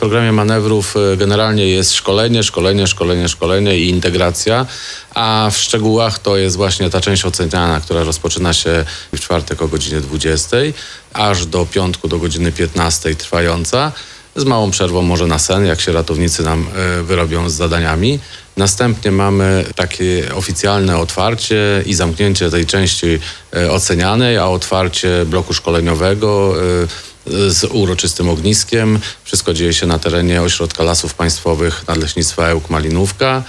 programie manewrów generalnie jest szkolenie i integracja, a w szczegółach to jest właśnie ta część oceniana, która rozpoczyna się w czwartek o godzinie 20, aż do piątku do godziny 15 trwająca, z małą przerwą może na sen, jak się ratownicy nam wyrobią z zadaniami. Następnie mamy takie oficjalne otwarcie i zamknięcie tej części ocenianej, a otwarcie bloku szkoleniowego z uroczystym ogniskiem. Wszystko dzieje się na terenie Ośrodka Lasów Państwowych Nadleśnictwa Ełk Malinówka.